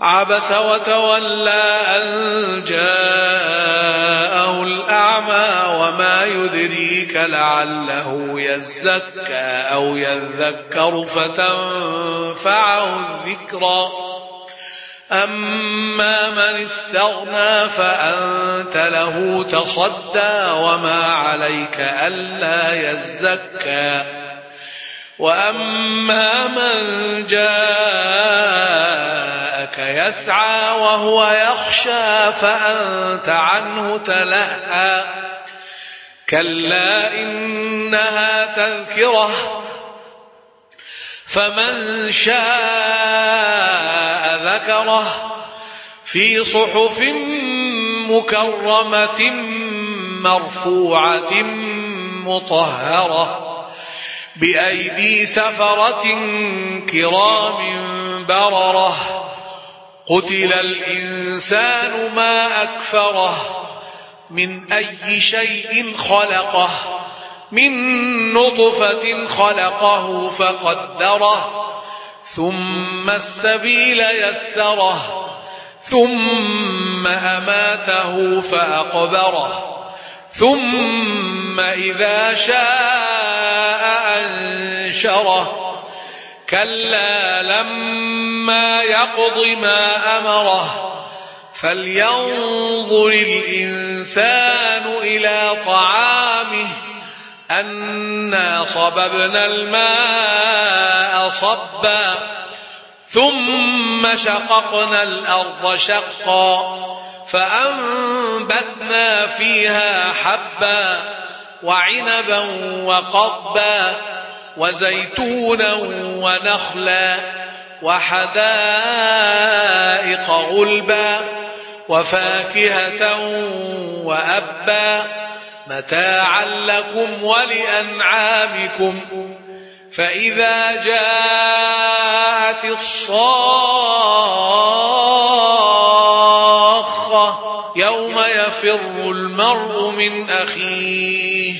عبس وتولى أن جاءه الأعمى وما يدريك لعله يزكى أو يذكر فتنفعه الذكرى أما من استغنى فأنت له تصدى وما عليك ألا يزكى وأما من جاءك يسعى وهو يخشى فأنت عنه تلهى كلا إنها تذكرة فمن شاء ذكره في صحف مكرمة مرفوعة مطهرة بأيدي سفرة كرام بررة قتل الإنسان ما أكفره من أي شيء خلقه من نطفة خلقه فقدره ثم السبيل يسره ثم أماته فأقبره ثم إذا شاء أنشره كلا لما يقض ما أمره فلينظر الإنسان إلى طعامه أنا صببنا الماء صبا ثم شققنا الأرض شقا فأنبتنا فيها حبا وعنبا وقضبا وزيتونا ونخلا وحدائق غلبا وفاكهة وأبا متاعا لكم ولأنعامكم فإذا جاءت الصاخة يوم يفر المرء من أخيه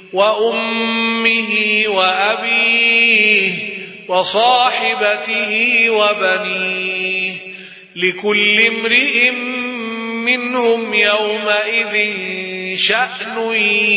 وأمه وأبيه وصاحبته وبنيه لكل امرئ منهم يومئذ شأن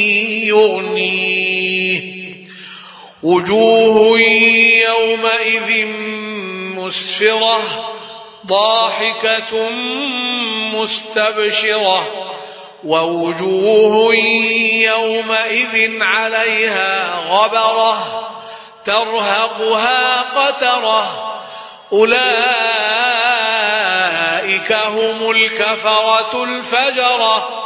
يغنيه وجوه يومئذ مسفرة ضاحكة مستبشرة ووجوه يومئذ عليها غبرة ترهقها قترة أولئك هم الكفرة الفجرة